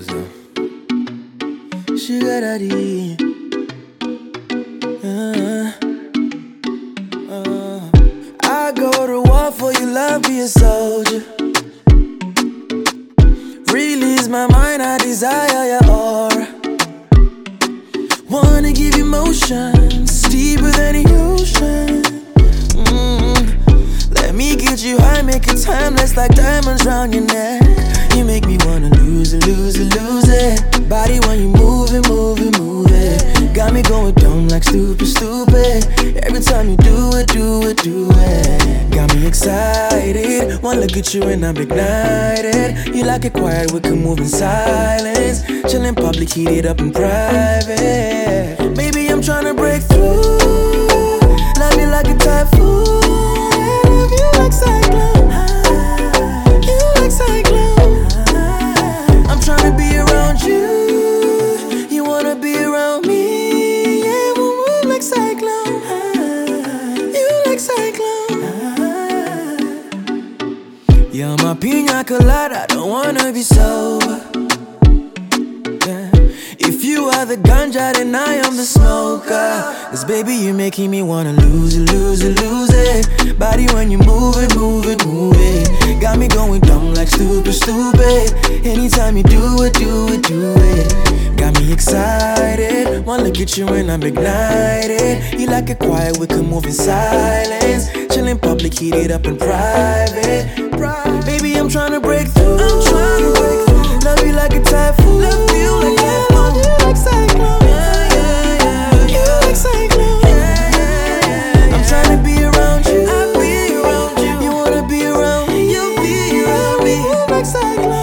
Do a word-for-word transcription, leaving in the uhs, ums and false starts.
ça. Sugar daddy. Uh, uh. I go to war for you, love, be a soldier. Release my mind, I desire your aura. Wanna give you motions deeper than the ocean. Mm. Let me get you high, make it timeless like diamonds round your neck. You make me wanna lose it, lose it, lose it. Body when you move it, move it, move it. Got me going dumb like stupid, stupid. Every time you do it, do it, do it. Got me excited. One look at you and I'm ignited. You like it quiet, we can move in silence. Chill in public, heat it up in private. Baby, I'm tryna break through. Love you like a typhoon. Love you like cyclone. You like cyclone. I'm tryna be around you. You wanna be around me. Yeah, we'll move like cyclone. You like cyclone. You're my pina colada, I don't wanna be sober. Yeah. If you are the ganja, then I am the smoker. Cause baby, you're making me wanna lose it, lose it, lose it. Body when you move it, move it, move it. Got me going dumb like stupid, stupid. Anytime you do it, do it, do it. Got me excited. One look at you and I'm ignited. You like it quiet, we can move in silence. Chill in public, heat it up in private. Baby, I'm tryna break through. I'm tryna break through. Love you like a typhoon. Love you like a typhoon. You like cyclone. Yeah, yeah, yeah. You like cyclone. Yeah, yeah, yeah. I'm tryna be around you. I be around you. You wanna be around me. You be around me. You like cyclone.